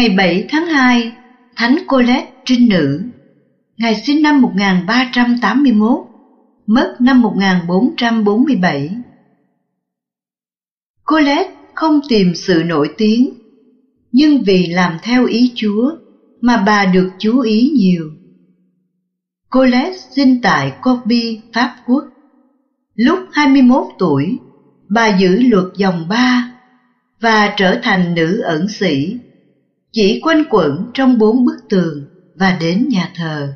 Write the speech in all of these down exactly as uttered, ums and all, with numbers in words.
Ngày bảy tháng hai, Thánh Colette Trinh Nữ. Ngài sinh năm một nghìn ba trăm tám mươi mốt, mất năm một nghìn bốn trăm bốn mươi bảy. Colette không tìm sự nổi tiếng, nhưng vì làm theo ý Chúa mà bà được chú ý nhiều. Colette sinh tại Corby, Pháp Quốc. Lúc hai mươi mốt tuổi, bà giữ luật dòng ba và trở thành nữ ẩn sĩ, chỉ quanh quẩn trong bốn bức tường và đến nhà thờ.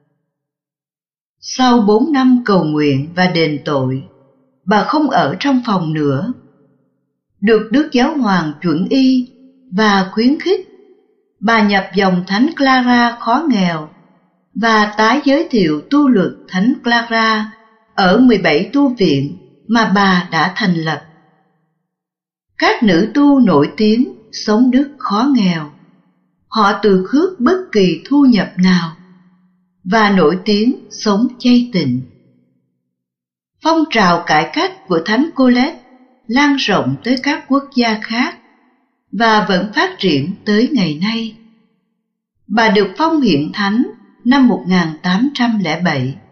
Sau bốn năm cầu nguyện và đền tội, bà không ở trong phòng nữa. Được Đức Giáo Hoàng chuẩn y và khuyến khích, bà nhập dòng Thánh Clara khó nghèo và tái giới thiệu tu luật Thánh Clara ở mười bảy tu viện mà bà đã thành lập. Các nữ tu nổi tiếng sống đức khó nghèo. Họ từ khước bất kỳ thu nhập nào và nổi tiếng sống chay tịnh. Phong trào cải cách của Thánh Colette lan rộng tới các quốc gia khác và vẫn phát triển tới ngày nay. Bà được phong hiện thánh năm một nghìn tám trăm lẻ bảy.